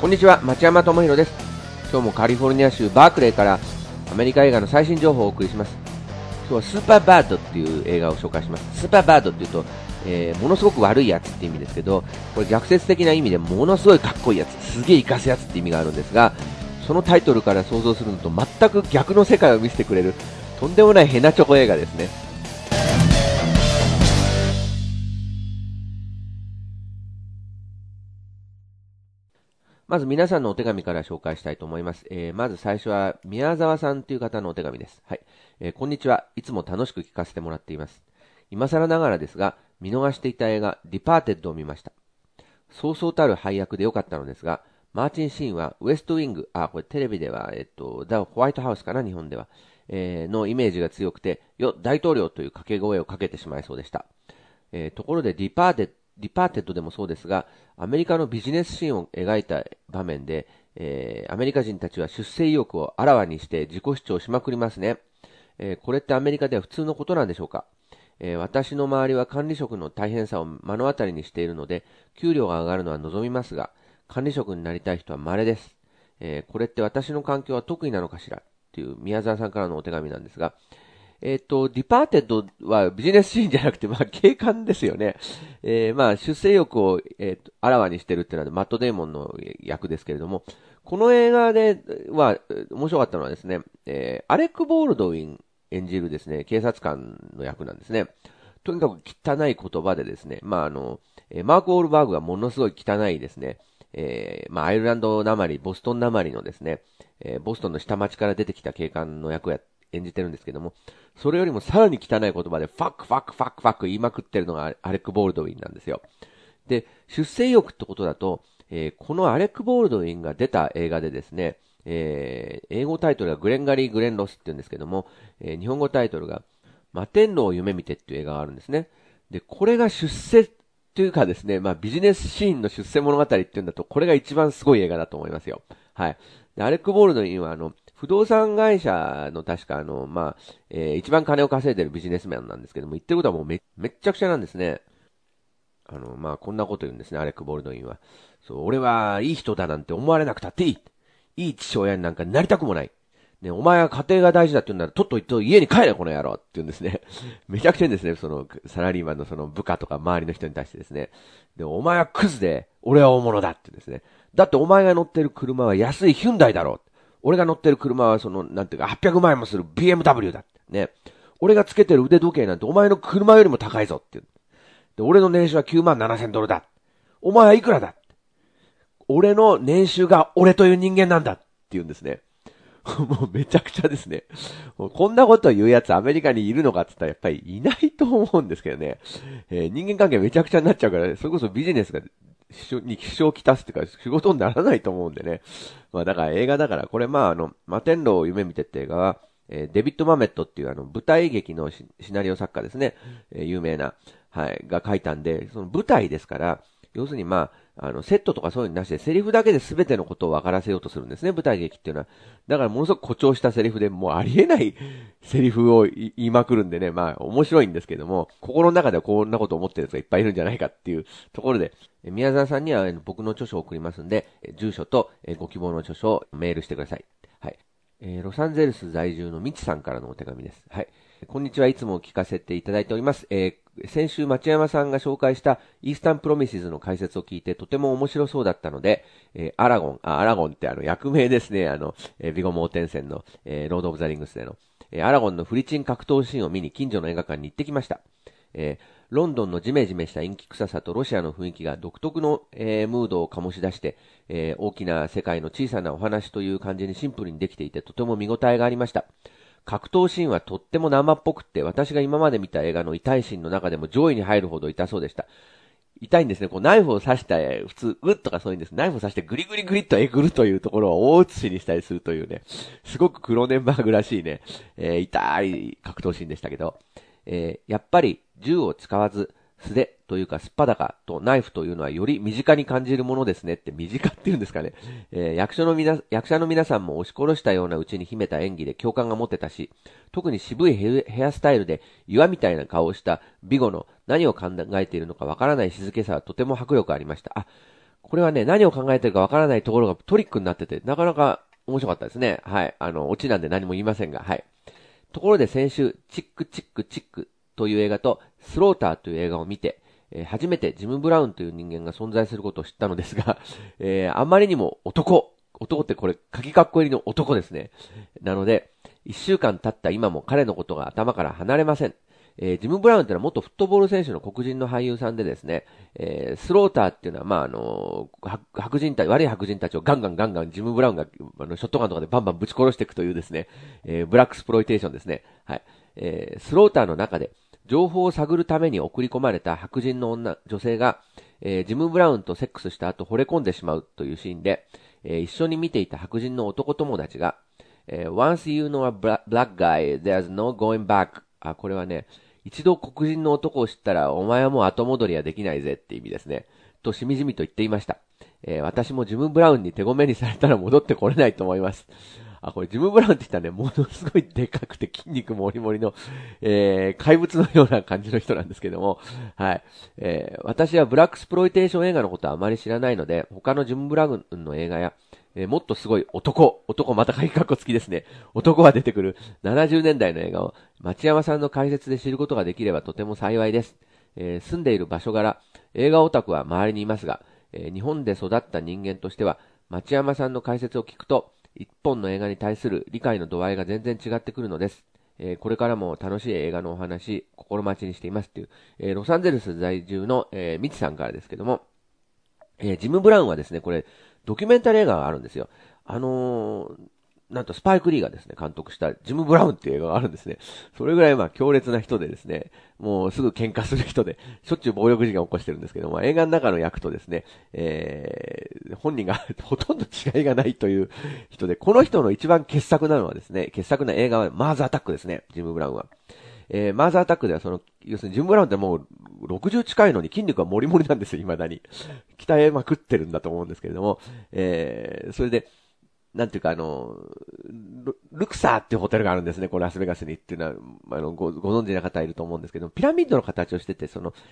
こんにちは、町山智博です。今日もカリフォルニア州バークレーからアメリカ映画の最新情報をお送りします。今日はスーパーバッドっていう映画を紹介します。スーパーバッドっていうと、ものすごく悪いやつって意味ですけど、これ逆説的な意味でものすごいかっこいいやつ、すげえ活かすやつって意味があるんですが、そのタイトルから想像するのと全く逆の世界を見せてくれるとんでもないヘナチョコ映画ですね。まず皆さんのお手紙から紹介したいと思います。まず最初は宮沢さんという方のお手紙です。はい。こんにちは。いつも楽しく聞かせてもらっています。今更ながらですが、見逃していた映画、ディパーテッドを見ました。そうそうたる配役で良かったのですが、マーチン・シーンはウエストウィング、これテレビでは、ザ・ホワイトハウスかな、日本では、のイメージが強くて、大統領という掛け声をかけてしまいそうでした。ところでディパーテッドでもそうですが、アメリカのビジネスシーンを描いた場面で、アメリカ人たちは出世意欲をあらわにして自己主張しまくりますね。これってアメリカでは普通のことなんでしょうか。私の周りは管理職の大変さを目の当たりにしているので、給料が上がるのは望みますが、管理職になりたい人は稀です。これって私の環境は得意なのかしらという宮沢さんからのお手紙なんですが、ディパーテッドはビジネスシーンじゃなくて、警官ですよね。出世欲を、あらわにしてるっていうのは、マット・デーモンの役ですけれども、この映画では、面白かったのはですね、アレック・ボールドウィン演じるですね、警察官の役なんですね。とにかく汚い言葉でですね、マーク・オールバーグがものすごい汚いですね、アイルランドなまり、ボストンなまりのですね、ボストンの下町から出てきた警官の役を演じてるんですけども、それよりもさらに汚い言葉でファック言いまくってるのがアレック・ボールドウィンなんですよ。で、出世意欲ってことだと、このアレック・ボールドウィンが出た映画でですね、英語タイトルがグレンガリー・グレンロスって言うんですけども、日本語タイトルが摩天楼を夢見てっていう映画があるんですね。で、これが出世というかですね、ビジネスシーンの出世物語っていうんだと、これが一番すごい映画だと思いますよ。はい。でアレック・ボールドウィンは不動産会社の確か一番金を稼いでるビジネスマンなんですけども、言ってることはもうめっちゃくちゃなんですね。こんなこと言うんですね、アレック・ボールドウィンは。そう、俺はいい人だなんて思われなくたっていい。いい父親になんかなりたくもない。ね、お前は家庭が大事だって言うんなら、とっといと家に帰れ、この野郎って言うんですね。めちゃくちゃいいんですね、その、サラリーマンのその部下とか周りの人に対してですね。で、お前はクズで、俺は大物だって言うんですね。だってお前が乗ってる車は安いヒュンダイだろう。俺が乗ってる車はなんていうか、800万円もする BMW だって。ね。俺がつけてる腕時計なんてお前の車よりも高いぞって言う。で、俺の年収は9万7千ドルだ。お前はいくらだ。俺の年収が俺という人間なんだって言うんですね。もうめちゃくちゃですね。こんなこと言うやつアメリカにいるのかって言ったらやっぱりいないと思うんですけどね。人間関係めちゃくちゃになっちゃうから、それこそビジネスが支障をきたすっていうか仕事にならないと思うんでね。だから映画だから、これ摩天楼を夢見てって映画は、デビッド・マメットっていう舞台劇のシナリオ作家ですね。有名な、はい、が書いたんで、その舞台ですから、要するにセットとかそういうのなしで、セリフだけで全てのことを分からせようとするんですね、舞台劇っていうのは。だからものすごく誇張したセリフで、もうありえないセリフを言いまくるんでね、面白いんですけども、心の中ではこんなこと思ってるやつがいっぱいいるんじゃないかっていうところで、宮沢さんには僕の著書を送りますんで、住所とご希望の著書をメールしてください。はい。ロサンゼルス在住のみちさんからのお手紙です。はい。こんにちは。いつも聞かせていただいております。先週町山さんが紹介したイースタンプロミシズの解説を聞いてとても面白そうだったので、アラゴンって役名ですね。ビゴモーテン戦の、ロードオブザリングスでの、アラゴンのフリチン格闘シーンを見に近所の映画館に行ってきました。ロンドンのジメジメした陰気臭さとロシアの雰囲気が独特の、ムードを醸し出して、大きな世界の小さなお話という感じにシンプルにできていてとても見応えがありました。格闘シーンはとっても生っぽくって、私が今まで見た映画の痛いシーンの中でも上位に入るほど痛そうでした。痛いんですね。こうナイフを刺した普通、グッとかそういうんです。ナイフを刺してグリグリグリっとえぐるというところを大写しにしたりするというね、すごくクローネンバーグらしいね、痛い格闘シーンでしたけど、やっぱり銃を使わず、素手というかスッパダカとナイフというのはより身近に感じるものですねって身近っていうんですかね。役者の皆さんも押し殺したようなうちに秘めた演技で共感が持てたし、特に渋いヘアスタイルで岩みたいな顔をしたビゴの何を考えているのかわからない静けさはとても迫力ありました。 これはね、何を考えてるかわからないところがトリックになってて、なかなか面白かったですね。はい。オチなんで何も言いませんが、はい。ところで先週、チックチックチックという映画と、スローターという映画を見て、初めてジム・ブラウンという人間が存在することを知ったのですが、あまりにも男ってこれ、鍵括弧入りの男ですね。なので、一週間経った今も彼のことが頭から離れません。ジム・ブラウンってのは元フットボール選手の黒人の俳優さんでですね、スローターっていうのは、悪い白人たちをガンガンジム・ブラウンが、ショットガンとかでバンバンぶち殺していくというですね、ブラックスプロイテーションですね。はい。スローターの中で、情報を探るために送り込まれた白人の女性が、ジム・ブラウンとセックスした後惚れ込んでしまうというシーンで、一緒に見ていた白人の男友達が、Once you know a black guy, there's no going back. これはね、一度黒人の男を知ったら、お前はもう後戻りはできないぜって意味ですね。としみじみと言っていました。私もジム・ブラウンに手ごめにされたら戻ってこれないと思います。これジム・ブラウンって言ったらね、ものすごいでかくて筋肉もりもりの、怪物のような感じの人なんですけども、はい。私はブラックスプロイテーション映画のことはあまり知らないので、他のジム・ブラウンの映画や、もっとすごい男、また鍵括弧付きですね。男が出てくる70年代の映画を町山さんの解説で知ることができればとても幸いです。住んでいる場所柄、映画オタクは周りにいますが、日本で育った人間としては、町山さんの解説を聞くと、一本の映画に対する理解の度合いが全然違ってくるのです。これからも楽しい映画のお話、心待ちにしていますという、ロサンゼルス在住の、ミチさんからですけども、ジム・ブラウンはですね、これ、ドキュメンタリー映画があるんですよ。なんとスパイク・リーがですね、監督したジム・ブラウンっていう映画があるんですね。それぐらい強烈な人でですね、もうすぐ喧嘩する人で、しょっちゅう暴力事件を起こしてるんですけども、映画の中の役とですね、本人がほとんど違いがないという人で、この人の一番傑作なのはですね、傑作な映画はマーズ・アタックですね、ジム・ブラウンは。マーズアタックでは要するにジム・ブラウンってもう60近いのに筋肉はモリモリなんですよ、未だに。鍛えまくってるんだと思うんですけれども、それで、なんていうかルクサーっていうホテルがあるんですね、このラスベガスにっていうのは、ご存知な方いると思うんですけど、ピラミッドの形をしてて、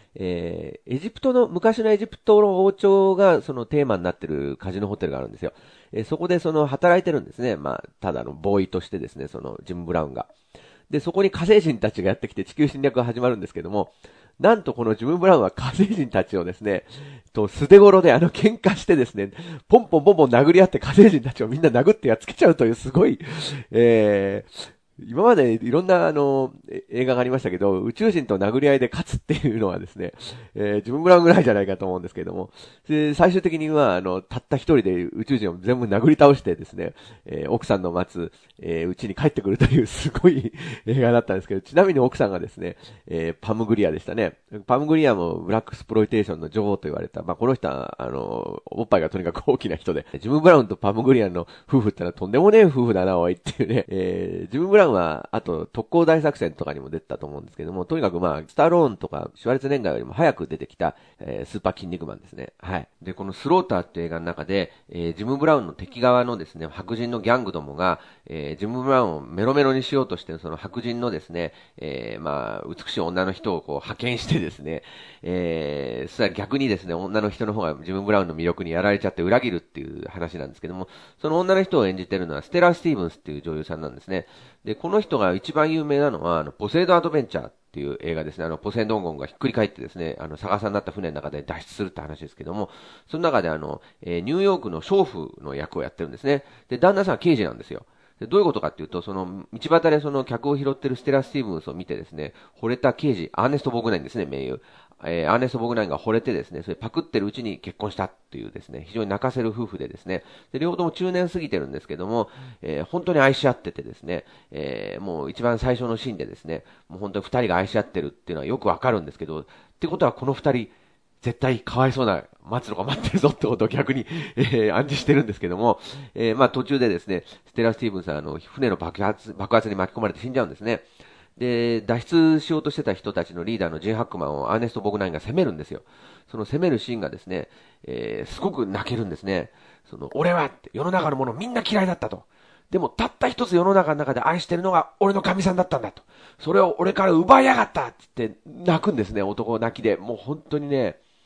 昔のエジプトの王朝がそのテーマになってるカジノホテルがあるんですよ。そこで働いてるんですね。ただのボーイとしてですね、ジム・ブラウンが。で、そこに火星人たちがやってきて地球侵略が始まるんですけども、なんとこのジム・ブラウンは火星人たちをですね、素手頃で喧嘩してですね、ポンポン殴り合って火星人たちをみんな殴ってやっつけちゃうというすごい、今までいろんな映画がありましたけど、宇宙人と殴り合いで勝つっていうのはですね、ジム・ブラウンぐらいじゃないかと思うんですけれども、で最終的にはたった一人で宇宙人を全部殴り倒してですね、奥さんの待つ、家に帰ってくるというすごい映画だったんですけど、ちなみに奥さんがですね、パムグリアでしたね。パムグリアもブラックスプロイテーションの女王と言われた、この人はおっぱいがとにかく大きな人で、ジム・ブラウンとパムグリアの夫婦ってのはとんでもねえ夫婦だなおいっていうね、ジム・ブラウンは、あと、特攻大作戦とかにも出てたと思うんですけども、とにかくスタローンとか、シュワルツェネッガーよりも早く出てきた、スーパー筋肉マンですね。はい。で、このスローターっていう映画の中で、ジム・ブラウンの敵側のですね、白人のギャングどもが、ジム・ブラウンをメロメロにしようとして、その白人のですね、美しい女の人を派遣してですね、そしたら逆にですね、女の人の方がジム・ブラウンの魅力にやられちゃって裏切るっていう話なんですけども、その女の人を演じてるのはステラ・スティーブンスっていう女優さんなんですね。で、この人が一番有名なのは、ポセイドアドベンチャーっていう映画ですね。ポセイドンゴンがひっくり返ってですね、逆さになった船の中で脱出するって話ですけども、その中でニューヨークの娼婦の役をやってるんですね。で、旦那さんは刑事なんですよ。で、どういうことかっていうと、道端で客を拾ってるステラ・スティーブンスを見てですね、惚れた刑事、アーネスト・ボグナインですね、名優。アーネスト・ボグナインが惚れてですね、それパクってるうちに結婚したっていうですね、非常に泣かせる夫婦でですね、で、両方とも中年過ぎてるんですけども、本当に愛し合っててですね、もう一番最初のシーンでですね、もう本当に二人が愛し合ってるっていうのはよくわかるんですけど、ってことはこの二人、絶対かわいそうな待つのが待ってるぞってことを逆に、暗示してるんですけども、途中でですね、ステラ・スティーブンさん船の爆発に巻き込まれて死んじゃうんですね。で、脱出しようとしてた人たちのリーダーのジン・ハックマンをアーネスト・ボグナインが攻めるんですよ。その攻めるシーンがですね、すごく泣けるんですね。俺はって世の中のものみんな嫌いだったと。でもたった一つ世の中の中で愛してるのが俺の神さんだったんだと。それを俺から奪いやがったって言って泣くんですね、男泣きで。もう本当にね、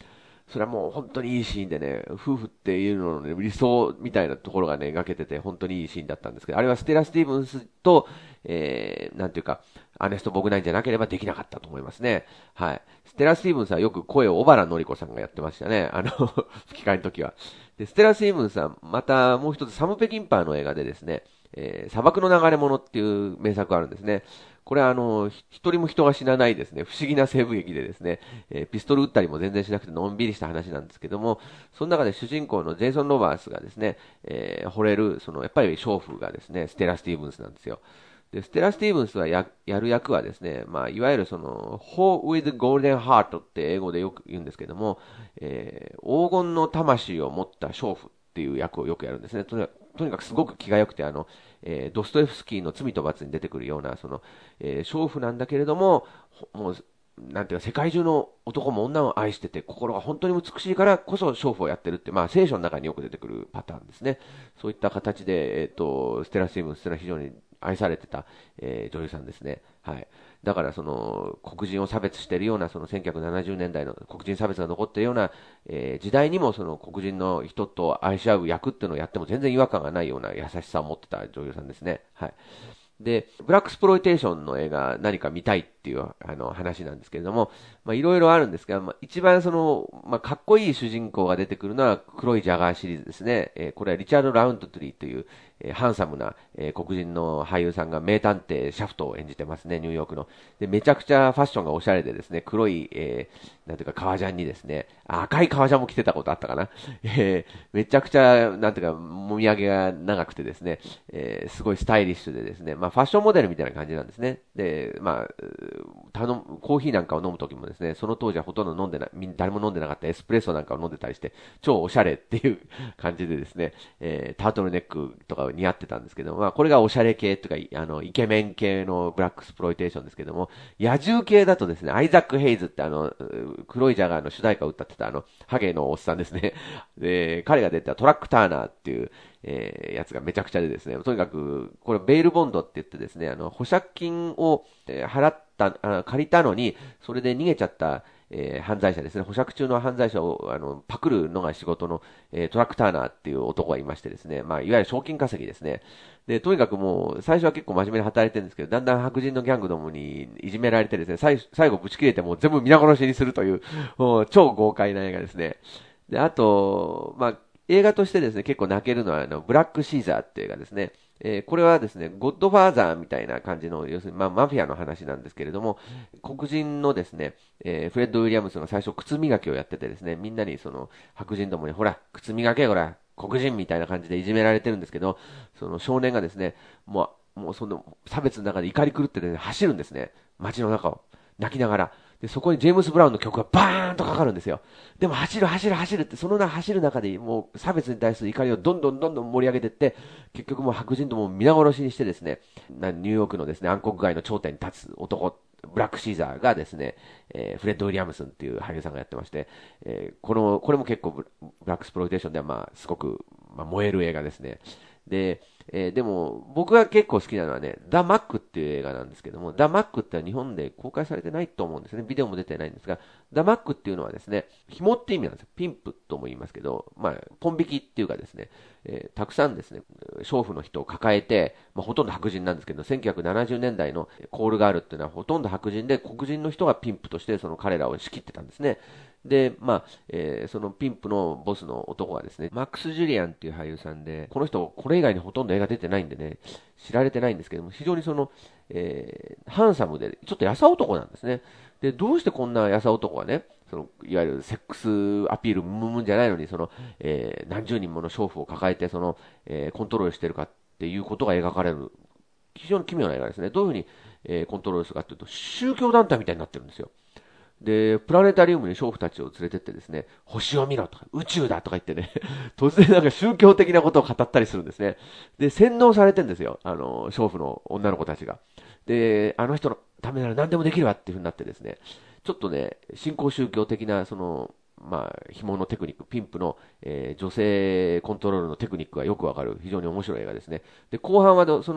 それはもう本当にいいシーンでね、夫婦っていうのの、ね、理想みたいなところがね、描けてて、本当にいいシーンだったんですけど、あれはステラ・スティーブンスと、なんていうか、アネスト・ボグナインじゃなければできなかったと思いますね。はい。ステラ・スティーブンスはよく声を小原紀子さんがやってましたね。吹き替えの時は。で、ステラ・スティーブンスは、またもう一つサム・ペキンパーの映画でですね、砂漠の流れ物っていう名作があるんですね。これは一人も人が死なないですね、不思議な西部劇でですね、ピストル撃ったりも全然しなくてのんびりした話なんですけども、その中で主人公のジェイソン・ロバースがですね、惚れる、やっぱり娼婦がですね、ステラ・スティーブンスなんですよ。で、ステラ・スティーブンスはやる役はですね、まあ、いわゆるWhore with Golden Heart って英語でよく言うんですけども、黄金の魂を持った娼婦っていう役をよくやるんですね。とにかくすごく気が良くて、ドストエフスキーの罪と罰に出てくるような、娼婦なんだけれども、もう、なんていうか、世界中の男も女を愛してて、心が本当に美しいからこそ娼婦をやってるって、まあ、聖書の中によく出てくるパターンですね。そういった形で、ステラ・スティーブンスというのは非常に愛されてた、女優さんですね。はい。だから黒人を差別しているような1970年代の黒人差別が残っているような、時代にも黒人の人と愛し合う役っていうのをやっても全然違和感がないような優しさを持ってた女優さんですね。はい。で、ブラックスプロイテーションの映画何か見たいっていう話なんですけれども、まあいろいろあるんですが、まあ、一番まあかっこいい主人公が出てくるのは黒いジャガーシリーズですね。これはリチャード・ラウンドトリーという、ハンサムな、黒人の俳優さんが名探偵シャフトを演じてますね、ニューヨークの。で、めちゃくちゃファッションがおしゃれでですね、黒い、なんていうか革ジャンにですね、赤い革ジャンも着てたことあったかな。めちゃくちゃ、なんていうか、もみあげが長くてですね、すごいスタイリッシュでですね、まあファッションモデルみたいな感じなんですね。で、まあ、コーヒーなんかを飲むときもですね、その当時はほとんど飲んでない、誰も飲んでなかったエスプレッソなんかを飲んでたりして、超おしゃれっていう感じでですね、タートルネックとか似合ってたんですけども、まあこれがおしゃれ系とか、イケメン系のブラックスプロイテーションですけども、野獣系だとですね、アイザック・ヘイズって黒いジャガーの主題歌を歌ってたハゲのおっさんですね。で、彼が出たトラック・ターナーっていう、やつがめちゃくちゃでですね、とにかく、これベールボンドって言ってですね、保釈金を、払った、借りたのに、それで逃げちゃった、犯罪者ですね、保釈中の犯罪者をパクるのが仕事の、トラック・ターナーっていう男がいましてですね、まあ、いわゆる賞金稼ぎですね。で、とにかくもう、最初は結構真面目に働いてるんですけど、だんだん白人のギャングどもにいじめられてですね、最後ぶち切れてもう全部皆殺しにするという、もう超豪快な映画ですね。で、あと、まあ、映画としてですね、結構泣けるのは、ブラックシーザーっていう映画ですね。これはですね、ゴッドファーザーみたいな感じの、要するに、まあ、マフィアの話なんですけれども、黒人のですね、フレッド・ウィリアムスが最初靴磨きをやっててですね、みんなに白人どもに、ほら、靴磨け、ほら、黒人みたいな感じでいじめられてるんですけど、その少年がですね、もうその差別の中で怒り狂ってですね、走るんですね。街の中を。泣きながら。で、そこにジェームス・ブラウンの曲がバーンとかかるんですよ。でも走る走る走るって、その走る中でもう差別に対する怒りをどんどんどんどん盛り上げていって、結局もう白人とも皆殺しにしてですね、ニューヨークのですね、暗黒街の頂点に立つ男、ブラックシーザーがですね、フレッド・ウィリアムスンっていう俳優さんがやってまして、これも結構ブラックスプロイテーションではまあ、すごく、まあ、燃える映画ですね。で、でも、僕が結構好きなのはね、ザ・マックっていう映画なんですけども、ザ・マックって日本で公開されてないと思うんですね。ビデオも出てないんですが、ザ・マックっていうのはですね、紐って意味なんですよ。ピンプとも言いますけど、まあ、ポン引きっていうかですね、たくさんですね、娼婦の人を抱えて、まあ、ほとんど白人なんですけど、1970年代のコールガールっていうのはほとんど白人で、黒人の人がピンプとしてその彼らを仕切ってたんですね。で、まあ、そのピンプのボスの男がですね、マックス・ジュリアンっていう俳優さんで、この人、これ以外にほとんど映画出てないんでね、知られてないんですけども、非常にハンサムで、ちょっと優男なんですね。で、どうしてこんな優男がね、いわゆるセックスアピールムンムンじゃないのに、何十人もの娼婦を抱えて、コントロールしてるかっていうことが描かれる、非常に奇妙な映画ですね。どういうふうに、コントロールするかというと、宗教団体みたいになってるんですよ。で、プラネタリウムに娼婦たちを連れてってですね、星を見ろとか、宇宙だとか言ってね、突然なんか宗教的なことを語ったりするんですね。で、洗脳されてるんですよ、娼婦の女の子たちが。で、あの人のためなら何でもできるわっていう風になってですね、ちょっとね、新興宗教的な、まあ、紐のテクニック、ピンプの、女性コントロールのテクニックがよくわかる、非常に面白い映画ですね。で、後半は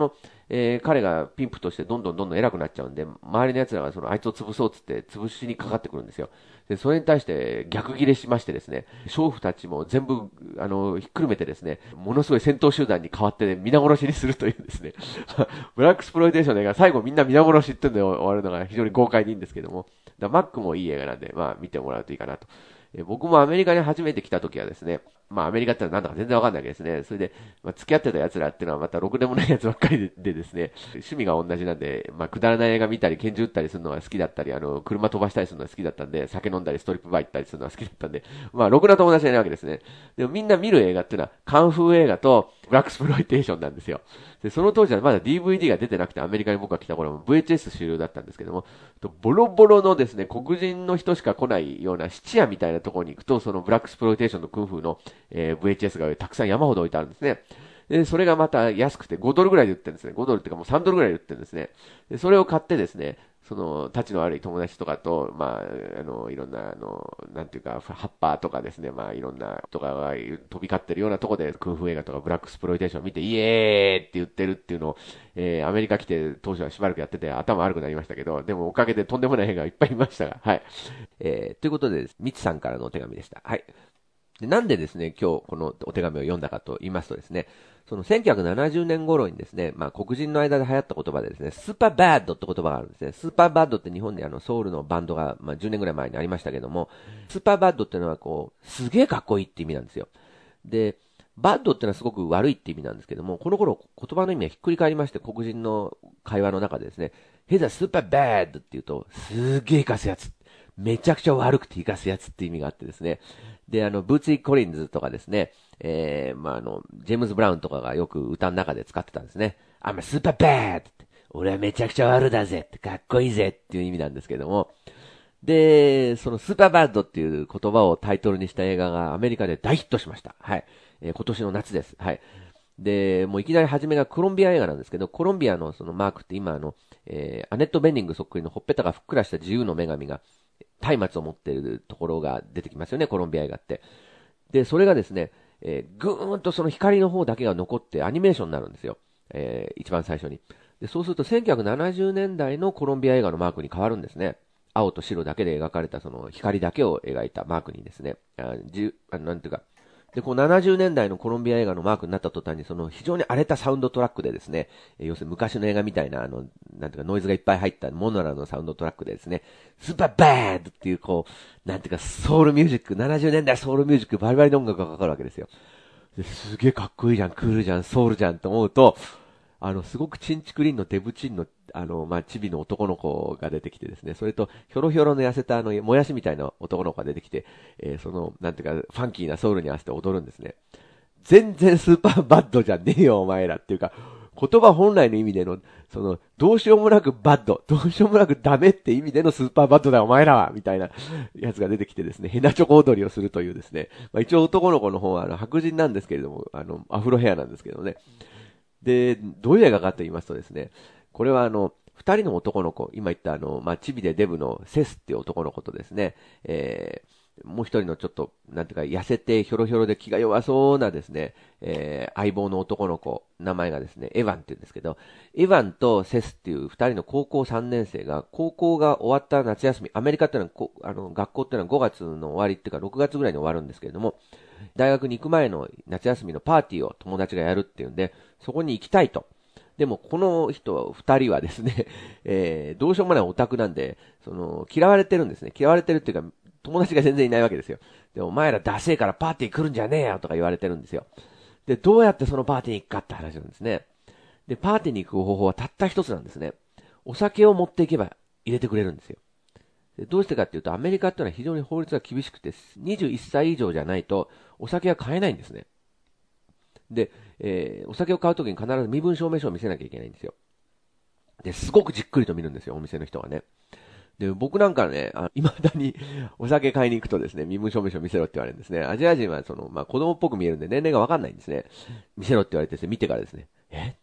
彼がピンプとしてどんどん偉くなっちゃうんで、周りの奴らがあいつを潰そうっつって潰しにかかってくるんですよ。で、それに対して逆ギレしましてですね、娼婦たちも全部、ひっくるめてですね、ものすごい戦闘集団に変わって、ね、皆殺しにするというですね、ブラックスプロイテーションの映画、最後みんな皆殺しってんで終わるのが非常に豪快でいいんですけども、マックもいい映画なんで、まあ見てもらうといいかなと。僕もアメリカに初めて来た時はですね、まあアメリカってのはなんだか全然わかんないわけですね。それで、まあ付き合ってた奴らっていうのはまたろくでもない奴ばっかりでですね、趣味が同じなんで、まあくだらない映画見たり、拳銃撃ったりするのが好きだったり、車飛ばしたりするのが好きだったんで、酒飲んだりストリップバー行ったりするのが好きだったんで、まあろくな友達じゃないわけですね。でもみんな見る映画っていうのは、カンフー映画とブラックスプロイテーションなんですよ。で、その当時はまだ DVD が出てなくて、アメリカに僕が来た頃も VHS 主流だったんですけども、ボロボロのですね、黒人の人しか来ないような質屋みたいなところに行くと、そのブラックスプロイテーションのクンフーの、VHS がたくさん山ほど置いてあるんですね。で、それがまた安くて5ドルぐらいで売ってるんですね。5ドルっていうかもう3ドルぐらいで売ってるんですね。で、それを買ってですね、立ちの悪い友達とかと、まあ、いろんな、なんていうか、ハッパーとかですね、まあ、いろんな、とかが飛び交ってるようなところで、クンフー映画とかブラックスプロイテーションを見て、イエーって言ってるっていうのを、アメリカ来て当初はしばらくやってて頭悪くなりましたけど、でもおかげでとんでもない映画がいっぱいいましたが、はい。ということで、ミツさんからのお手紙でした。はい。で、なんでですね、今日このお手紙を読んだかと言いますとですね、その1970年頃にですね、まあ黒人の間で流行った言葉でですね、スーパーバッドって言葉があるんですね。スーパーバッドって日本でソウルのバンドが、まあ10年ぐらい前にありましたけども、スーパーバッドっていうのはこう、すげえかっこいいって意味なんですよ。で、バッドってのはすごく悪いって意味なんですけども、この頃言葉の意味はひっくり返りまして、黒人の会話の中でですね、He's a super bad って言うと、すげえかすやつ。めちゃくちゃ悪くていかすやつって意味があってですね。で、ブーツィー・コリンズとかですね、まあ、ジェームズ・ブラウンとかがよく歌の中で使ってたんですね。I'm a super bad! って俺はめちゃくちゃ悪だぜってかっこいいぜっていう意味なんですけども、で、そのスーパーバッドっていう言葉をタイトルにした映画がアメリカで大ヒットしました。はい。今年の夏です。はい。で、もういきなり初めがコロンビア映画なんですけど、コロンビアのそのマークって今アネット・ベンニングそっくりのほっぺたがふっくらした自由の女神が松明を持っているところが出てきますよね、コロンビア映画って。で、それがですね、ぐーんとその光の方だけが残ってアニメーションになるんですよ。一番最初に。で、そうすると1970年代のコロンビア映画のマークに変わるんですね。青と白だけで描かれたその光だけを描いたマークにですね、なんていうか、で、こう70年代のコロンビア映画のマークになった途端にその非常に荒れたサウンドトラックでですね、要するに昔の映画みたいななんていうかノイズがいっぱい入ったモノラのサウンドトラックでですね、スーパーバードっていうこう、なんていうかソウルミュージック、70年代ソウルミュージックバリバリの音楽がかかるわけですよ。ですげえかっこいいじゃん、クールじゃん、ソウルじゃんと思うと、すごくチンチクリンのデブチンの、まあ、チビの男の子が出てきてですね、それと、ひょろひょろの痩せたもやしみたいな男の子が出てきて、なんていうか、ファンキーなソウルに合わせて踊るんですね。全然スーパーバッドじゃねえよ、お前らっていうか、言葉本来の意味での、どうしようもなくバッド、どうしようもなくダメって意味でのスーパーバッドだよ、お前らはみたいなやつが出てきてですね、ヘナチョコ踊りをするというですね、まあ、一応男の子の方は白人なんですけれども、アフロヘアなんですけどね。で、どういう映画かと言いますとですね、これは二人の男の子、今言ったまあ、チビでデブのセスっていう男の子とですね、もう一人のちょっと、なんていうか、痩せてひょろひょろで気が弱そうなですね、相棒の男の子、名前がですね、エヴァンって言うんですけど、エヴァンとセスっていう二人の高校3年生が、高校が終わった夏休み、アメリカっていうのは学校っていうのは5月の終わりっていうか6月ぐらいに終わるんですけれども、大学に行く前の夏休みのパーティーを友達がやるっていうんで、そこに行きたいと。でも、この人二人はですね、どうしようもないオタクなんで、嫌われてるんですね。嫌われてるっていうか、友達が全然いないわけですよ。で、お前らダセえからパーティー来るんじゃねえよとか言われてるんですよ。で、どうやってそのパーティーに行くかって話なんですね。で、パーティーに行く方法はたった一つなんですね。お酒を持っていけば入れてくれるんですよ。でどうしてかっていうと、アメリカってのは非常に法律が厳しくて、21歳以上じゃないとお酒は買えないんですね。で、お酒を買うときに必ず身分証明書を見せなきゃいけないんですよ。で、すごくじっくりと見るんですよ、お店の人がね。で、僕なんかね、未だにお酒買いに行くとですね、身分証明書見せろって言われるんですね。アジア人はまあ子供っぽく見えるんで年齢がわかんないんですね。見せろって言われてですね、見てからですね、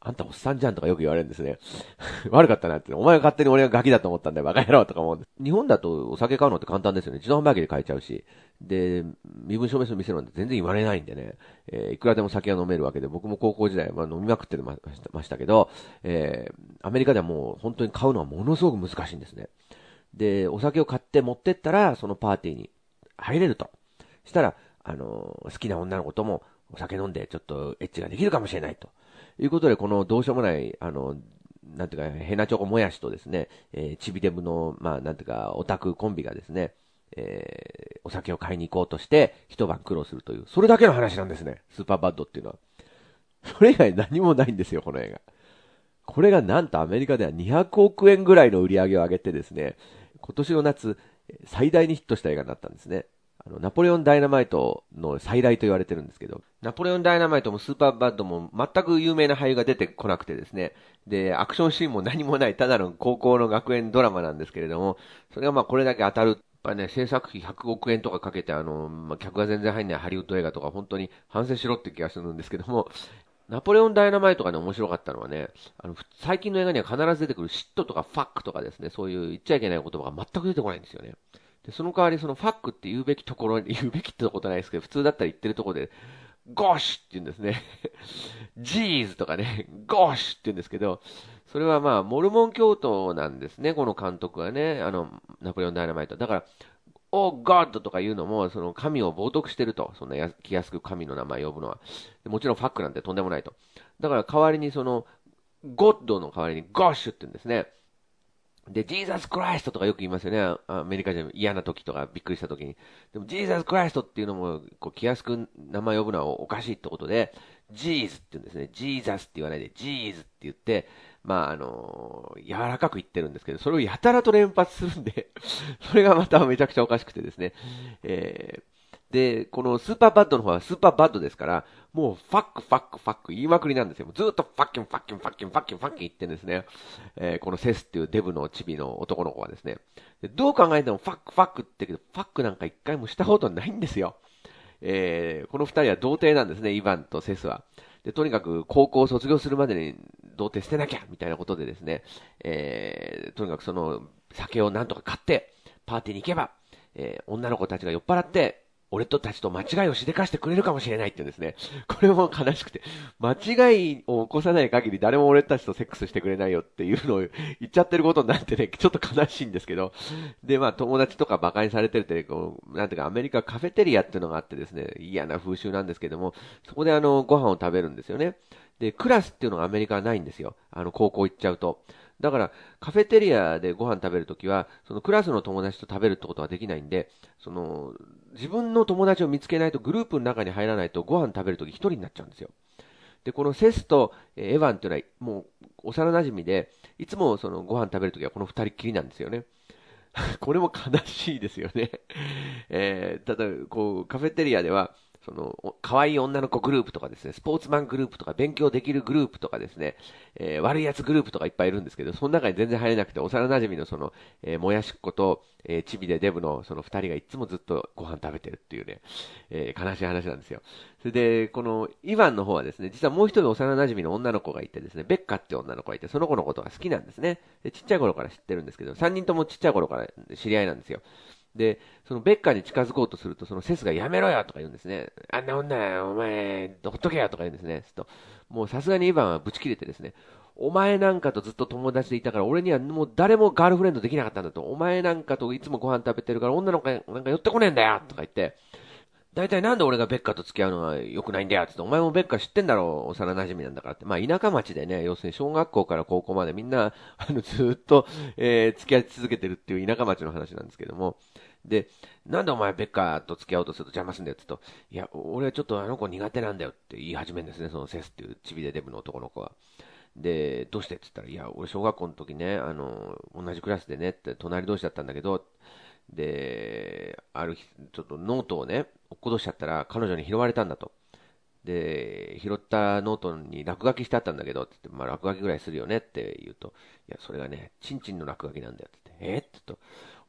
あんたおっさんじゃんとかよく言われるんですね。悪かったなって。お前が勝手に俺がガキだと思ったんだよ、バカ野郎とか思う。日本だとお酒買うのって簡単ですよね。自動販売機で買えちゃうし。で、身分証明書見せるなんて全然言われないんでね。いくらでも酒が飲めるわけで、僕も高校時代、飲みまくってましたけど、アメリカではもう本当に買うのはものすごく難しいんですね。で、お酒を買って持ってったら、そのパーティーに入れると。したら、好きな女の子ともお酒飲んでちょっとエッチができるかもしれないと。いうことで、このどうしようもない、なんていうか、ヘナチョコもやしとですね、チビデブの、なんていうか、オタクコンビがですね、お酒を買いに行こうとして、一晩苦労するという、それだけの話なんですね。スーパーバッドっていうのは。それ以外何もないんですよ、この映画。これがなんとアメリカでは200億円ぐらいの売り上げを上げてですね、今年の夏、最大にヒットした映画になったんですね。ナポレオンダイナマイトの再来と言われてるんですけど、ナポレオンダイナマイトもスーパーバッドも全く有名な俳優が出てこなくてですね、で、アクションシーンも何もない、ただの高校の学園ドラマなんですけれども、それがこれだけ当たる。やっぱね、制作費100億円とかかけて、客が全然入んないハリウッド映画とか本当に反省しろって気がするんですけども、ナポレオンダイナマイトがね、面白かったのはね、最近の映画には必ず出てくるシットとかファックとかですね、そういう言っちゃいけない言葉が全く出てこないんですよね。で、その代わりそのファックって言うべきところに、言うべきってことないですけど、普通だったら言ってるところで、ゴーシュって言うんですね。ジーズとかね、ゴーシュって言うんですけど、それはモルモン教徒なんですね、この監督はね、ナポレオンダイナマイト。だから、オーガッドとか言うのも、その神を冒涜してると。そんな気安く神の名前呼ぶのは。もちろんファックなんてとんでもないと。だから代わりにその、ゴッドの代わりにゴッシュって言うんですね。で、ジーザスクライストとかよく言いますよね。アメリカ人嫌な時とかびっくりした時に。でも、ジーザスクライストっていうのも、気安く名前呼ぶのはおかしいってことで、ジーズって言うんですね。ジーザスって言わないで、ジーズって言って、柔らかく言ってるんですけど、それをやたらと連発するんでそれがまためちゃくちゃおかしくてですね。で、このスーパーバッドの方はスーパーバッドですから、もうファックファックファック言いまくりなんですよ。ずっとファッキンファッキンファッキンファッキンファッキン言ってるんですね。このセスっていうデブのチビの男の子はですね。でどう考えてもファックファックって言うけど、ファックなんか一回もしたことないんですよ。この二人は童貞なんですね、イヴァンとセスは。で、とにかく高校を卒業するまでに童貞捨てなきゃみたいなことでですね、とにかくその酒をなんとか買って、パーティーに行けば、女の子たちが酔っ払って、俺とたちと間違いをしでかしてくれるかもしれないって言うんですね。これも悲しくて、間違いを起こさない限り誰も俺たちとセックスしてくれないよっていうのを言っちゃってることになってね、ちょっと悲しいんですけど、で、友達とか馬鹿にされてるって、なんていうか、アメリカカフェテリアっていうのがあってですね、嫌な風習なんですけども、そこでご飯を食べるんですよね。で、クラスっていうのがアメリカはないんですよ。高校行っちゃうと。だから、カフェテリアでご飯食べるときは、そのクラスの友達と食べるってことはできないんで、自分の友達を見つけないとグループの中に入らないとご飯食べるとき一人になっちゃうんですよ。で、このセスとエヴァンっていうのはもう幼馴染で、いつもそのご飯食べるときはこの二人っきりなんですよね。これも悲しいですよね。ただ、カフェテリアでは、可愛い女の子グループとかですね、スポーツマングループとか、勉強できるグループとかですね、悪い奴グループとかいっぱいいるんですけど、その中に全然入れなくて、幼馴染のもやしっ子と、チビでデブのその二人がいつもずっとご飯食べてるっていうね、悲しい話なんですよ。それで、このイヴァンの方はですね、実はもう一人幼馴染の女の子がいてですね、ベッカって女の子がいて、その子のことが好きなんですね。でちっちゃい頃から知ってるんですけど、三人ともちっちゃい頃から知り合いなんですよ。で、そのベッカーに近づこうとすると、そのセスがやめろよとか言うんですね。あんな女、お前、ほっとけよとか言うんですね。もうさすがにイヴァンはブチ切れてですね、お前なんかとずっと友達でいたから、俺にはもう誰もガールフレンドできなかったんだと。お前なんかといつもご飯食べてるから、女の子なんか寄ってこねえんだよとか言って、大体なんで俺がベッカと付き合うのが良くないんだよってって、お前もベッカ知ってんだろう、幼馴染なんだからって。田舎町でね、要するに小学校から高校までみんな、ずっと、付き合い続けてるっていう田舎町の話なんですけども。で、なんでお前ベッカと付き合おうとすると邪魔すんだよって言うと、いや、俺はちょっとあの子苦手なんだよって言い始めるんですね、そのセスっていうチビでデブの男の子は。で、どうしてって言ったら、いや、俺小学校の時ね、同じクラスでねって、隣同士だったんだけど、で、ある日、ちょっとノートをね、落っことしちゃったら彼女に拾われたんだと。で、拾ったノートに落書きしてあったんだけど、って言って、落書きぐらいするよねって言うと、いや、それがね、チンチンの落書きなんだよって言って、って言うと、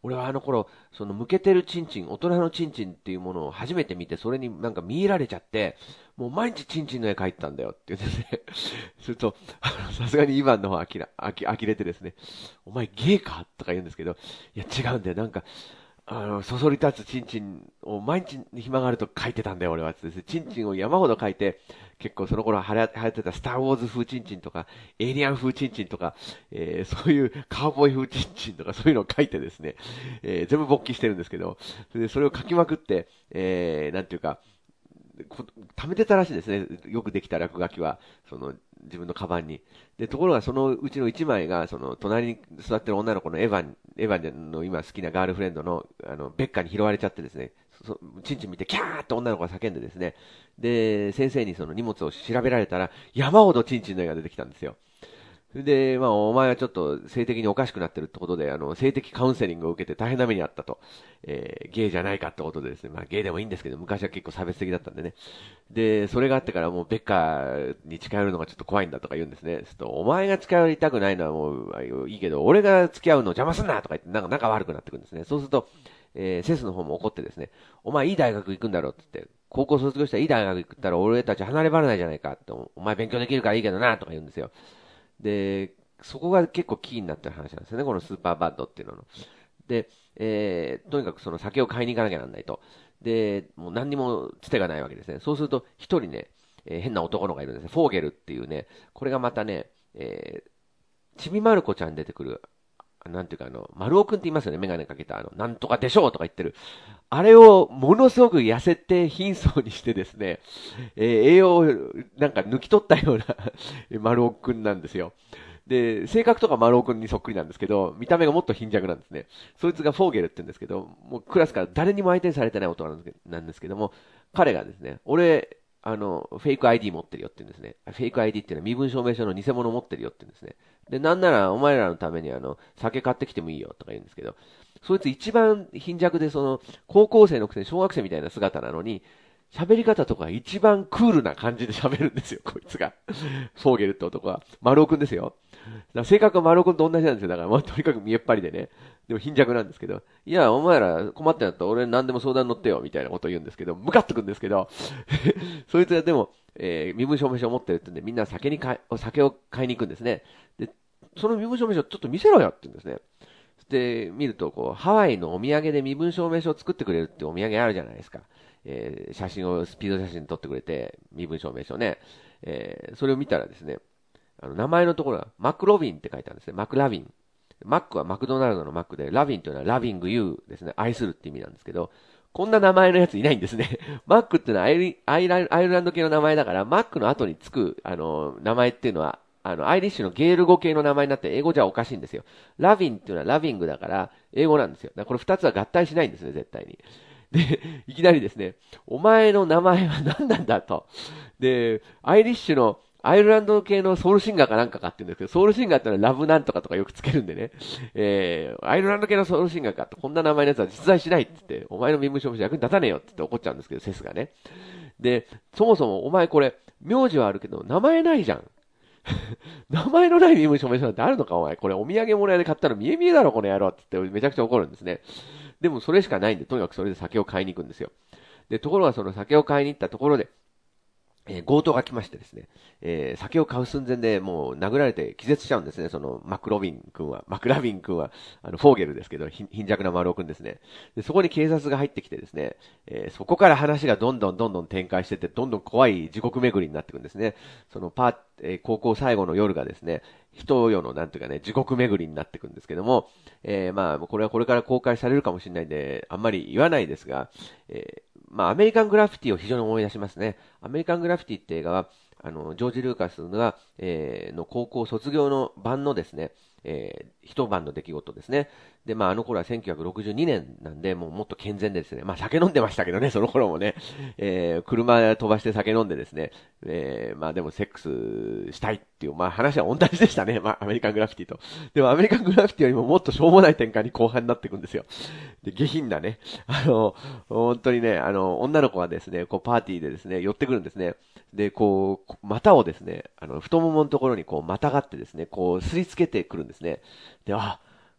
俺はあの頃、その向けてるチンチン、大人のチンチンっていうものを初めて見て、それになんか見入られちゃって、もう毎日チンチンの絵描いてたんだよって言うんですね。すると、さすがにイヴァンの方は呆れてですね、お前ゲイかとか言うんですけど、いや違うんだよ。なんか、そそり立つチンチンを毎日暇があると書いてたんだよ、俺は。ですねチンチンを山ほど書いて、結構その頃流行ってたスターウォーズ風チンチンとか、エイリアン風チンチンとか、そういうカウボーイ風チンチンとかそういうのを書いてですね、全部勃起してるんですけど、それを書きまくって、なんていうか、貯めてたらしいですね。よくできた落書きは、その、自分のカバンに。で、ところがそのうちの1枚が、その、隣に座ってる女の子のエヴァンの今好きなガールフレンドの、ベッカに拾われちゃってですね、チンチン見てキャーって女の子が叫んでですね、で、先生にその荷物を調べられたら、山ほどチンチンの絵が出てきたんですよ。それで、まあ、お前はちょっと性的におかしくなってるってことで、性的カウンセリングを受けて大変な目にあったと。ゲイじゃないかってことでですね、まあ、ゲイでもいいんですけど、昔は結構差別的だったんでね。で、それがあってからもうベッカーに近寄るのがちょっと怖いんだとか言うんですね。ちょっとお前が近寄りたくないのはもういいけど、俺が付き合うの邪魔すんなとか言って、なんか仲悪くなってくるんですね。そうすると、セスの方も怒ってですね、お前いい大学行くんだろって言って、高校卒業したらいい大学行ったら俺たち離れ離れないじゃないかって、お前勉強できるからいいけどなとか言うんですよ。で、そこが結構キーになってる話なんですよね、このスーパーバッドっていうのの。で、とにかくその酒を買いに行かなきゃなんないと。で、もう何にもつてがないわけですね。そうすると、一人ね、変な男の子がいるんですね。フォーゲルっていうね、これがまたね、ちびまる子ちゃん出てくる、なんていうか丸尾くんって言いますよね、メガネかけた、なんとかでしょうとか言ってる。あれをものすごく痩せて貧相にしてですね、栄養をなんか抜き取ったような丸尾くんなんですよ。で、性格とか丸尾くんにそっくりなんですけど、見た目がもっと貧弱なんですね。そいつがフォーゲルって言うんですけど、もうクラスから誰にも相手にされてない男なんですけども、彼がですね、俺、フェイク ID 持ってるよって言うんですね。フェイク ID っていうのは身分証明書の偽物持ってるよって言うんですね。で、なんならお前らのために酒買ってきてもいいよとか言うんですけど、そいつ一番貧弱で高校生のくせに小学生みたいな姿なのに、喋り方とか一番クールな感じで喋るんですよ、こいつが。フォーゲルって男は。丸尾くんですよ。から性格は丸尾君と同じなんですよ。だから、まあ、とにかく見えっ張りでね。でも貧弱なんですけど、いや、お前ら困ってんだったら俺何でも相談乗ってよ、みたいなことを言うんですけど、ムカっとくんですけど、そいつがでも、身分証明書を持ってるってんで、みんな酒を買いに行くんですね。で、その身分証明書ちょっと見せろよって言うんですね。で、見ると、ハワイのお土産で身分証明書を作ってくれるってお土産あるじゃないですか。写真を、スピード写真撮ってくれて、身分証明書ね。それを見たらですね、名前のところが、マクロビンって書いてあるんですね。マクラビン。マックはマクドナルドのマックで、ラビンというのはラビングユーですね。愛するって意味なんですけど、こんな名前のやついないんですね。マックっていうのはアイルランド系の名前だから、マックの後につく、名前っていうのは、アイリッシュのゲール語系の名前になって英語じゃおかしいんですよ。ラビンっていうのはラビングだから、英語なんですよ。だからこれ二つは合体しないんですね、絶対に。で、いきなりですね、お前の名前は何なんだと。で、アイリッシュのアイルランド系のソウルシンガーかなんかかって言うんですけど、ソウルシンガーってのはラブなんとかとかよくつけるんでね、アイルランド系のソウルシンガーかと、こんな名前のやつは実在しないって言って、お前の身分証明書役に立たねえよって言って怒っちゃうんですけど、セスがね。で、そもそもお前これ、名字はあるけど、名前ないじゃん。名前のない身分証明書なんてあるのかお前。これお土産物屋で買ったら見え見えだろこの野郎って言ってめちゃくちゃ怒るんですね。でもそれしかないんで、とにかくそれで酒を買いに行くんですよ。で、ところがその酒を買いに行ったところで、強盗が来ましてですね、酒を買う寸前でもう殴られて気絶しちゃうんですね、そのマクラビン君は、フォーゲルですけど、貧弱な丸尾君ですね。で、そこに警察が入ってきてですね、そこから話がどんどん展開してって、どんどん怖い地獄巡りになっていくんですね。その高校最後の夜がですね、人世のなんていうかね、地獄巡りになっていくんですけども、まあ、これはこれから公開されるかもしれないんで、あんまり言わないですが、まあ、アメリカングラフィティを非常に思い出しますね。アメリカングラフィティって映画は、ジョージ・ルーカスが、の高校卒業の晩のですね、一晩の出来事ですね。で、まあ、あの頃は1962年なんで、もうもっと健全でですね、まあ、酒飲んでましたけどね、その頃もね、車飛ばして酒飲んでですね、まあ、でもセックスしたいっていう、まあ、話は同じでしたね、まあ、アメリカングラフィティと。でも、アメリカングラフィティよりももっとしょうもない展開に後半になっていくんですよ。で、下品なね、本当にね、女の子がですね、パーティーでですね、寄ってくるんですね。で、股をですね、太もものところにまたがってですね、すりつけてくるんですね。で、あ、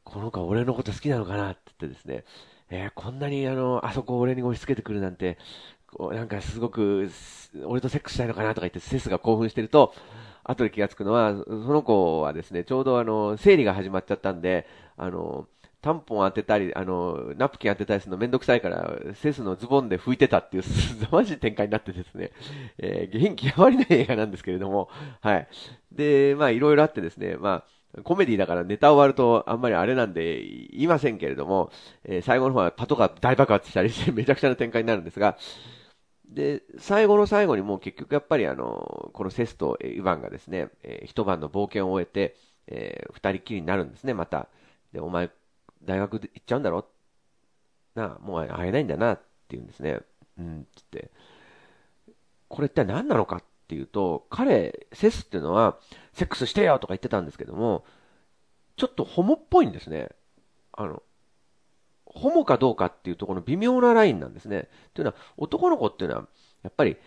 この子は俺のこと好きなのかなって言ってですね、こんなにあそこを俺に押し付けてくるなんて、こうなんかすごく、俺とセックスしたいのかなとか言ってセスが興奮してると、後で気がつくのは、その子はですね、ちょうど生理が始まっちゃったんで、あの、タンポン当てたり、ナプキン当てたりするのめんどくさいから、セスのズボンで拭いてたっていう、凄まじい展開になってですね、下品極まりない映画なんですけれども、はい。で、まあ、いろいろあってですね、まあ、コメディだからネタ終わるとあんまりあれなんで言いませんけれども、最後の方はパトカー大爆発したりしてめちゃくちゃな展開になるんですが、で、最後の最後にもう結局やっぱりこのセスとイヴァンがですね、一晩の冒険を終えて、二人きりになるんですね、また。で、お前、大学で行っちゃうんだろなあ、もう会えないんだなって言うんですね。うん、つって。これ一体何なのかっていうと、彼、セスっていうのは、セックスしてよとか言ってたんですけども、ちょっとホモっぽいんですね。あの、ホモかどうかっていうところの微妙なラインなんですね。というのは、男の子っていうのは、やっぱり、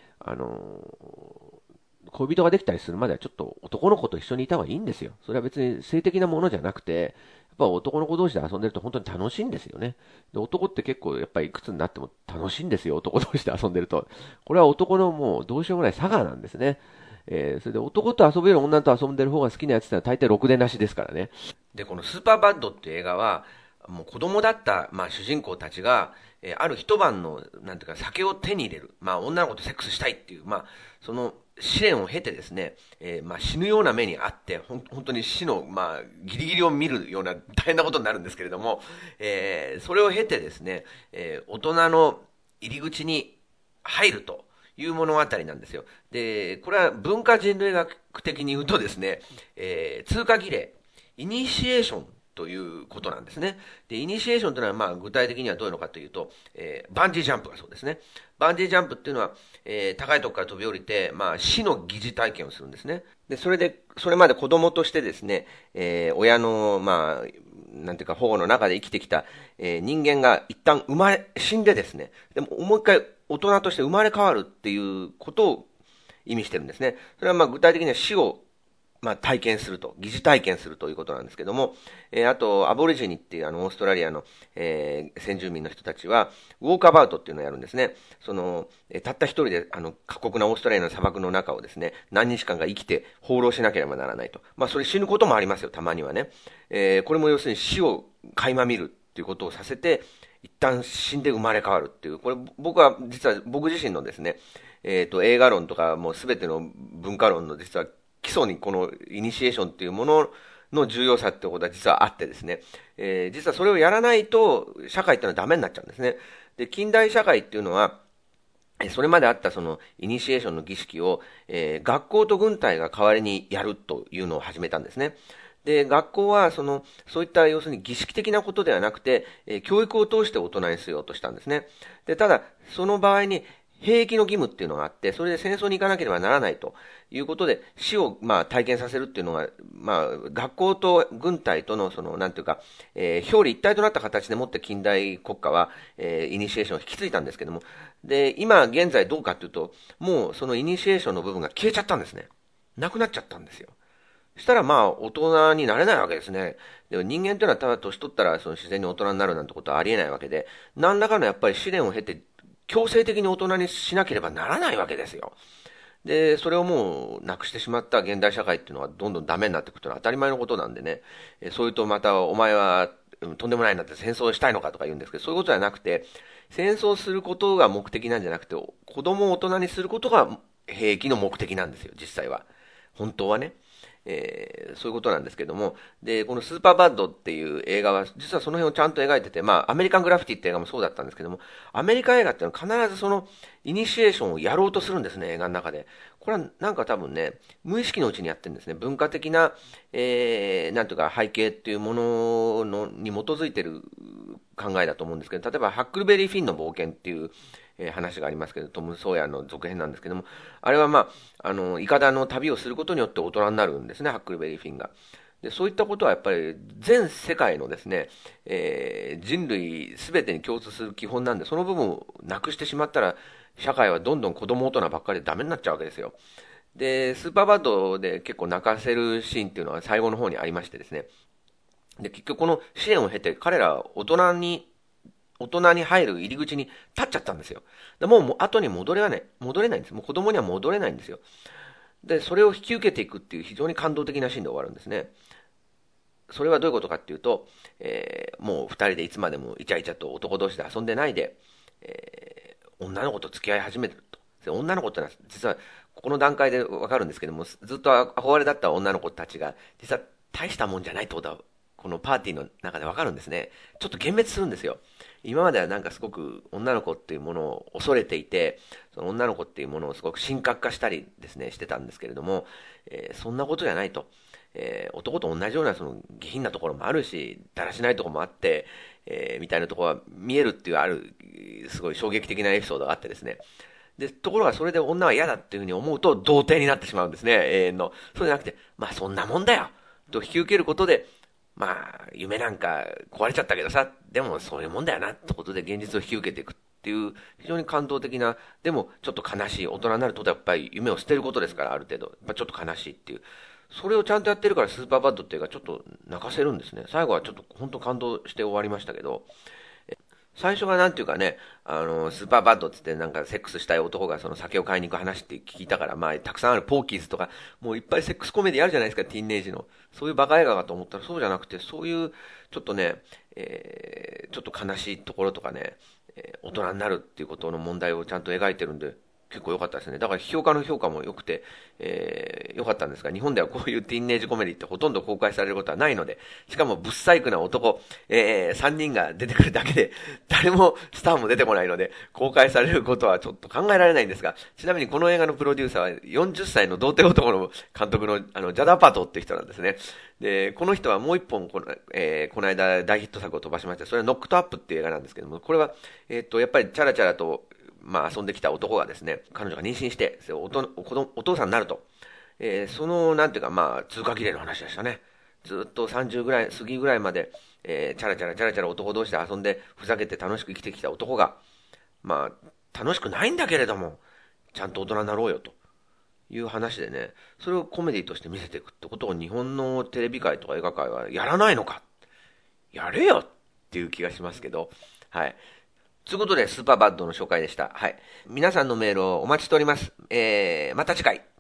恋人ができたりするまではちょっと男の子と一緒にいた方がいいんですよ。それは別に性的なものじゃなくて、やっぱ男の子同士で遊んでると本当に楽しいんですよね。で、男って結構やっぱりいくつになっても楽しいんですよ。男同士で遊んでると。これは男のもうどうしようもない差がなんですね。それで男と遊べる女と遊んでる方が好きなやつってのは大体ろくでなしですからね。で、このスーパーバッドっていう映画は、もう子供だった、まあ、主人公たちが、ある一晩の、なんていうか、酒を手に入れる。まあ、女の子とセックスしたいっていう、まあ、その試練を経てですね、まあ、死ぬような目にあって、本当に死の、まあ、ギリギリを見るような大変なことになるんですけれども、それを経てですね、大人の入り口に入るという物語なんですよ。で、これは文化人類学的に言うとですね、通過儀礼、イニシエーションということなんですね。で、イニシエーションというのは、まあ、具体的にはどういうのかというと、バンジージャンプがそうですね。バンジージャンプっていうのは、高いところから飛び降りて、まあ、死の疑似体験をするんですね。で、それまで子供としてですね、親の、まあ、なんていうか保護の中で生きてきた、人間が一旦死んでですね、でももう一回大人として生まれ変わるっていうことを意味してるんですね。それはまあ具体的には死をまあ、体験すると、疑似体験するということなんですけども、あと、アボリジニっていうオーストラリアの、先住民の人たちは、ウォークアバウトっていうのをやるんですね。たった一人で、過酷なオーストラリアの砂漠の中をですね、何日間か生きて放浪しなければならないと。まあ、それ死ぬこともありますよ、たまにはね。これも要するに死を垣間見るっていうことをさせて、一旦死んで生まれ変わるっていう、これ僕は実は僕自身のですね、映画論とかもうすべての文化論の実は基礎にこのイニシエーションっていうものの重要さってことは実はあってですね、実はそれをやらないと社会っていうのはダメになっちゃうんですね。で、近代社会っていうのは、それまであったそのイニシエーションの儀式を、学校と軍隊が代わりにやるというのを始めたんですね。で、学校はそういった要するに儀式的なことではなくて、教育を通して大人にしようとしたんですね。で、ただ、その場合に兵役の義務っていうのがあって、それで戦争に行かなければならないということで、死をまあ体験させるっていうのが、まあ学校と軍隊とのなんていうか、表裏一体となった形でもって近代国家は、イニシエーションを引き継いだんですけども、で、今現在どうかっていうと、もうそのイニシエーションの部分が消えちゃったんですね。なくなっちゃったんですよ。そしたらまあ大人になれないわけですね。でも人間というのはただ年取ったらその自然に大人になるなんてことはありえないわけで、何らかのやっぱり試練を経て強制的に大人にしなければならないわけですよ。で、それをもうなくしてしまった現代社会っていうのはどんどんダメになっていくというのは当たり前のことなんでね、そういうとまたお前はとんでもないなって戦争したいのかとか言うんですけど、そういうことじゃなくて、戦争することが目的なんじゃなくて、子供を大人にすることが兵役の目的なんですよ、実際は。本当はね。そういうことなんですけども、で、このスーパーバッドっていう映画は、実はその辺をちゃんと描いてて、まあ、アメリカングラフィティって映画もそうだったんですけども、アメリカ映画っていうのは必ずその、イニシエーションをやろうとするんですね、映画の中で。これはなんか多分ね、無意識のうちにやってるんですね。文化的な、なんというか背景っていうものに基づいてる考えだと思うんですけど、例えば、ハックルベリー・フィンの冒険っていう、話がありますけど、トム・ソーヤーの続編なんですけども、あれはまあ、イカダの旅をすることによって大人になるんですね、ハックルベリー・フィンが。で、そういったことはやっぱり全世界のですね、人類すべてに共通する基本なんで、その部分をなくしてしまったら、社会はどんどん子供大人ばっかりでダメになっちゃうわけですよ。で、スーパーバッドで結構泣かせるシーンっていうのは最後の方にありましてですね、 で、結局この試練を経て彼らは大人に入る入り口に立っちゃったんですよ。でもう後に戻れないんです。もう子供には戻れないんですよ。で、それを引き受けていくっていう非常に感動的なシーンで終わるんですね。それはどういうことかっていうと、もう二人でいつまでもイチャイチャと男同士で遊んでないで、女の子と付き合い始めてると。で女の子ってのは実はここの段階でわかるんですけども、ずっと憧れだった女の子たちが実は大したもんじゃないってことはこのパーティーの中でわかるんですね。ちょっと幻滅するんですよ。今まではなんかすごく女の子っていうものを恐れていて、その女の子っていうものをすごく神格化したりですね、してたんですけれども、そんなことじゃないと。男と同じようなその下品なところもあるし、だらしないところもあって、みたいなところは見えるっていうある、すごい衝撃的なエピソードがあってですね。で、ところがそれで女は嫌だっていうふうに思うと童貞になってしまうんですね、永遠の。そうじゃなくて、まあそんなもんだよと引き受けることで、まあ夢なんか壊れちゃったけどさ、でもそういうもんだよなってことで現実を引き受けていくっていう非常に感動的な、でもちょっと悲しい、大人になるとやっぱり夢を捨てることですから、ある程度。やっぱちょっと悲しいっていう。それをちゃんとやってるからスーパーバッドっていうかちょっと泣かせるんですね。最後はちょっと本当感動して終わりましたけど、最初がなんていうかね、スーパーバッドって言ってなんかセックスしたい男がその酒を買いに行く話って聞いたから、まあ、たくさんあるポーキーズとか、もういっぱいセックスコメディあるじゃないですか、ティーンネイジの。そういうバカ映画かと思ったらそうじゃなくて、そういう、ちょっとね、ちょっと悲しいところとかね、大人になるっていうことの問題をちゃんと描いてるんで、結構良かったですね。だから評価の評価も良くて、良かったんですが、日本ではこういうティーンネイジコメディってほとんど公開されることはないので、しかもブッサイクな男、3人が出てくるだけで、誰もスターも出てこないので、公開されることはちょっと考えられないんですが、ちなみにこの映画のプロデューサーは40歳の童貞男の監督のジャダパトっていう人なんですね。で、この人はもう一本この間大ヒット作を飛ばしました。それはノックトアップっていう映画なんですけども、これは、やっぱりチャラチャラと、まあ遊んできた男がですね、彼女が妊娠して、お父さんになると。その、なんていうか、まあ、通過儀礼の話でしたね。ずっと30ぐらい、過ぎぐらいまで、チャラチャラ男同士で遊んで、ふざけて楽しく生きてきた男が、まあ、楽しくないんだけれども、ちゃんと大人になろうよという話でね、それをコメディとして見せていくってことを日本のテレビ界とか映画界はやらないのか。やれよっていう気がしますけど、はい。ということで、スーパーバッドの紹介でした。はい。皆さんのメールをお待ちしております。また次回。